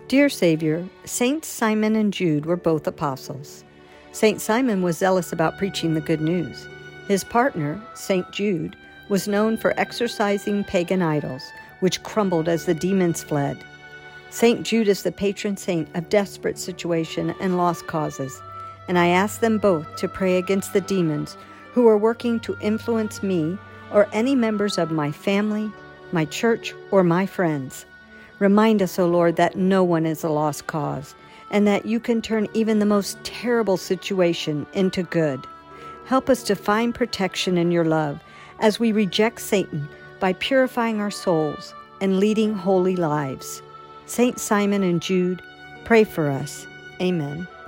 Dear Savior, Saints Simon and Jude were both apostles. Saint Simon was zealous about preaching the good news. His partner, Saint Jude, was known for exorcising pagan idols, which crumbled as the demons fled. Saint Jude is the patron saint of desperate situation and lost causes, and I ask them both to pray against the demons who are working to influence me or any members of my family, my church, or my friends. Remind us, O Lord, that no one is a lost cause, and that you can turn even the most terrible situation into good. Help us to find protection in your love as we reject Satan by purifying our souls and leading holy lives. Saint Simon and Jude, pray for us. Amen.